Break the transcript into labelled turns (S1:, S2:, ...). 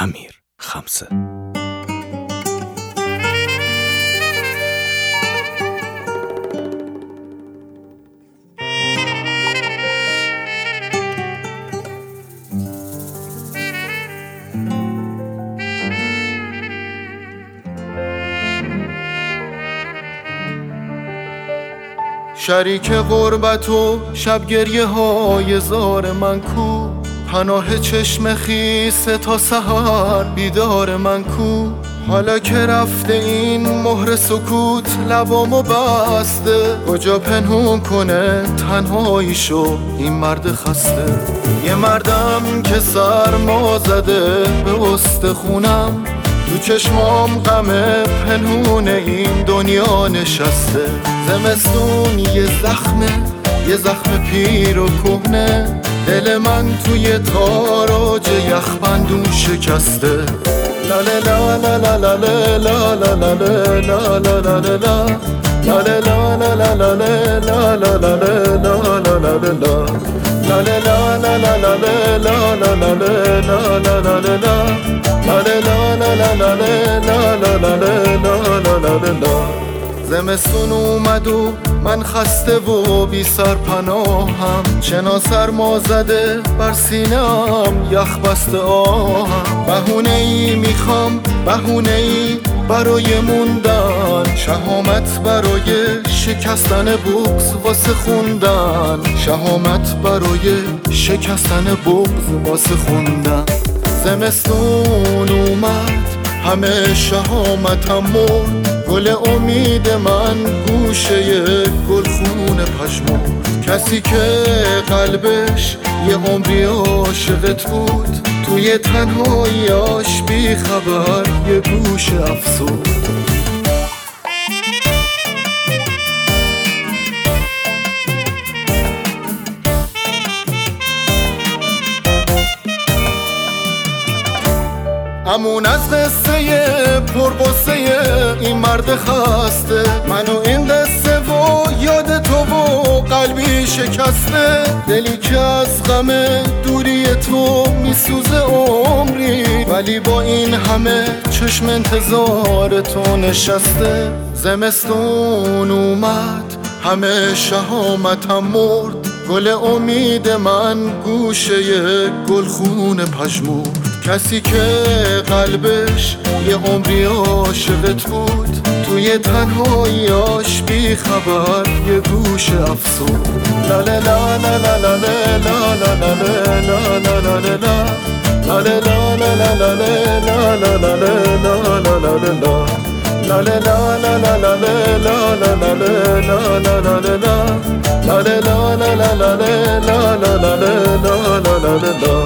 S1: امیر خمسه.
S2: شریک غربت و شب گریه های زار من کو، پناه چشم خیس تا سحر بیدار من کو. حالا که رفته این مهر سکوت لبامو بسته، کجا پنهون کنه تنهاییشو این مرد خسته. یه مردم که سرما زده به استخونم، تو چشمام غم پنهون این دنیا نشسته. زمستون یه زخم پیر و کهنه، دل من توی تاراج یخبندون شکسته. لا لا لا لا لا لا لا لا لا لا لا لا لا لا زمستون اومد و من خسته و بی سرپناهم، چنا سرما زده بر سینه‌ام یخ بسته آهم. بهونه‌ای میخوام، بهونه‌ای برای موندن، شهامت برای شکستن بغض واسه خوندن، شهامت برای شکستن بغض واسه خوندن. زمستون اومد همه شهامتم مرد، گل امید من گوشه گلخون پژمرد. کسی که قلبش یه عمری عاشقت بود، توی تنهاییاش بی خبر یه گوش افسود. همون از قصه پربسه این مرد خسته، منو این قصه و یاد تو و قلبی شکسته. دلی که از غم دوری تو میسوزه عمری، ولی با این همه چشم انتظار تو نشسته. زمستون اومد همه شهامتم مرد، گل امید من گوشه گلخون پژمرد. کسی که قلبش یه عمری عاشقت بود، توی تنهاییاش بی خبر یه گوش افسود. لا لا لا لا لا لا لا لا لا لا لا لا لا لا لا لا لا لا